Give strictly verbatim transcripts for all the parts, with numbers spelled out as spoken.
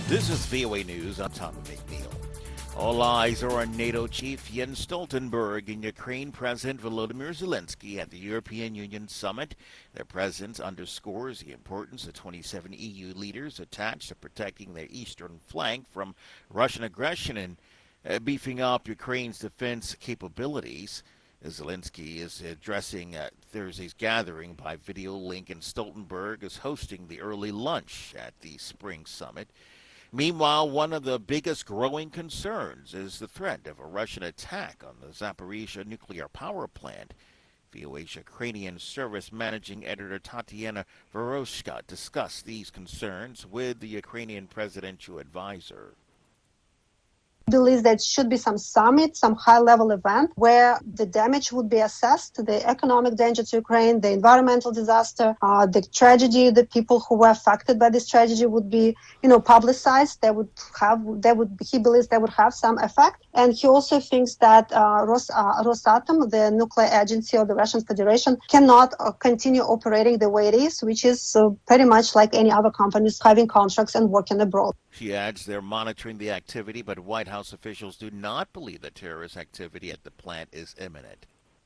This is V O A News. I'm Tommy McNeil. All eyes are on NATO chief Jens Stoltenberg and Ukraine President Volodymyr Zelensky at the European Union summit. Their presence underscores the importance of twenty-seven E U leaders attached to protecting their eastern flank from Russian aggression and uh, beefing up Ukraine's defense capabilities. Zelensky is addressing uh, Thursday's gathering by video link, and Stoltenberg is hosting the early lunch at the spring summit. Meanwhile, one of the biggest growing concerns is the threat of a Russian attack on the Zaporizhzhia nuclear power plant. V O A's Ukrainian service managing editor Tatiana Voroshka discussed these concerns with the Ukrainian presidential advisor. Believes that should be some summit, some high-level event where the damage would be assessed, the economic danger to Ukraine, the environmental disaster, uh, the tragedy, the people who were affected by this tragedy would be, you know, publicized. They would have, they would, he believes they would have some effect. And he also thinks that uh, Ros, uh, Rosatom, the nuclear agency of the Russian Federation, cannot uh, continue operating the way it is, which is uh, pretty much like any other companies having contracts and working abroad. She adds they're monitoring the activity, but White House officials do not believe that terrorist activity at the plant is imminent.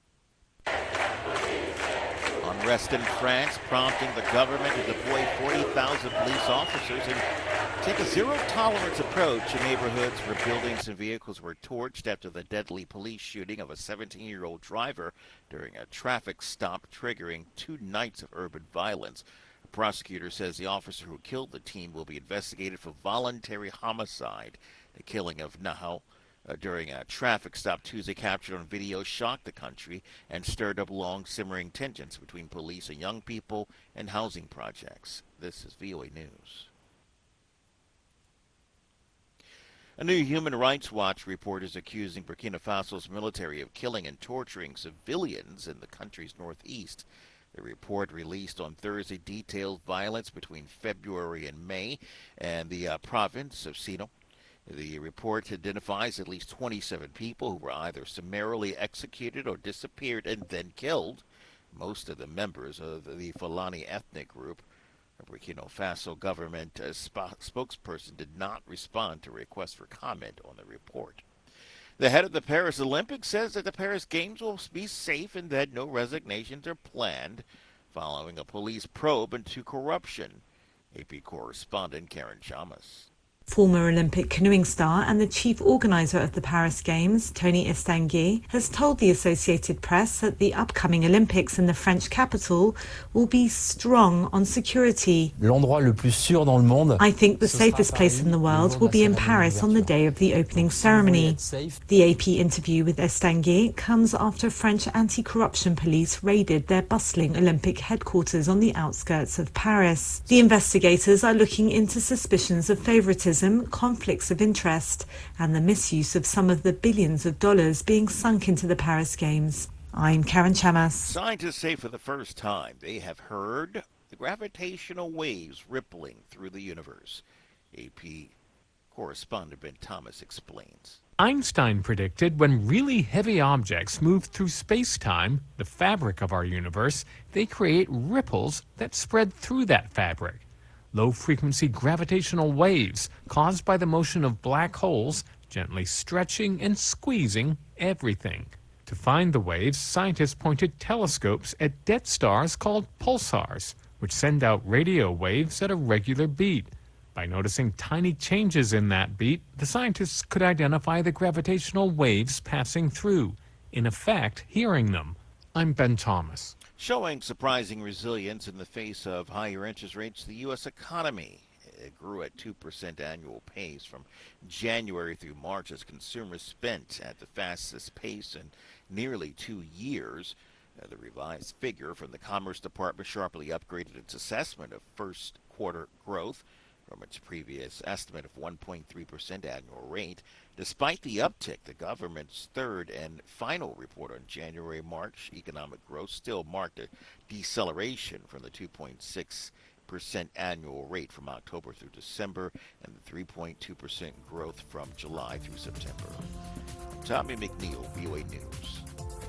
Unrest in France prompting the government to deploy forty thousand police officers and take a zero-tolerance approach in neighborhoods where buildings and vehicles were torched after the deadly police shooting of a seventeen-year-old driver during a traffic stop, triggering two nights of urban violence. A prosecutor says the officer who killed the teen will be investigated for voluntary homicide. The killing of Nahal uh, during a traffic stop Tuesday, captured on video, shocked the country and stirred up long simmering tensions between police and young people and housing projects. This is V O A News. A new Human Rights Watch report is accusing Burkina Faso's military of killing and torturing civilians in the country's northeast. The report, released on Thursday, detailed violence between February and May in the uh, province of Sino. The report identifies at least twenty-seven people who were either summarily executed or disappeared and then killed, most of them members of the Fulani ethnic group. A Burkina Faso government uh, sp- spokesperson did not respond to requests for comment on the report. The head of the Paris Olympics says that the Paris Games will be safe and that no resignations are planned following a police probe into corruption. A P correspondent Karen Chamas. Former Olympic canoeing star and the chief organizer of the Paris Games, Tony Estanguet, has told the Associated Press that the upcoming Olympics in the French capital will be strong on security. L'endroit le plus sûr dans le monde. I think the safest place in the world will be in Paris on the day of the opening ceremony. The A P interview with Estanguet comes after French anti-corruption police raided their bustling Olympic headquarters on the outskirts of Paris. The investigators are looking into suspicions of favoritism, conflicts of interest, and the misuse of some of the billions of dollars being sunk into the Paris Games. I'm Karen Chamas. Scientists say for the first time they have heard the gravitational waves rippling through the universe. A P correspondent Ben Thomas explains. Einstein predicted when really heavy objects move through space-time, the fabric of our universe, they create ripples that spread through that fabric. Low-frequency gravitational waves caused by the motion of black holes gently stretching and squeezing everything. To find the waves, scientists pointed telescopes at dead stars called pulsars, which send out radio waves at a regular beat. By noticing tiny changes in that beat, the scientists could identify the gravitational waves passing through, in effect, hearing them. I'm Ben Thomas. Showing surprising resilience in the face of higher interest rates, the U S economy it grew at two percent annual pace from January through March as consumers spent at the fastest pace in nearly two years. Uh, the revised figure from the Commerce Department sharply upgraded its assessment of first quarter growth from its previous estimate of one point three percent annual rate. Despite the uptick, the government's third and final report on January-March economic growth still marked a deceleration from the two point six percent annual rate from October through December and the three point two percent growth from July through September. I'm Tommy McNeil, V O A News.